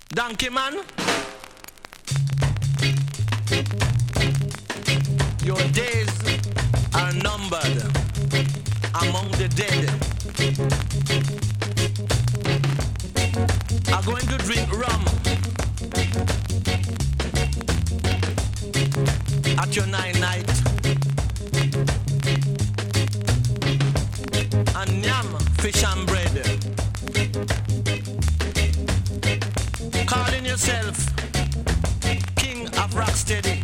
Donkey man, your days are numbered among the dead. I'm going to drink rum at your night and yam, fish and bread. Calling yourself King of Rocksteady.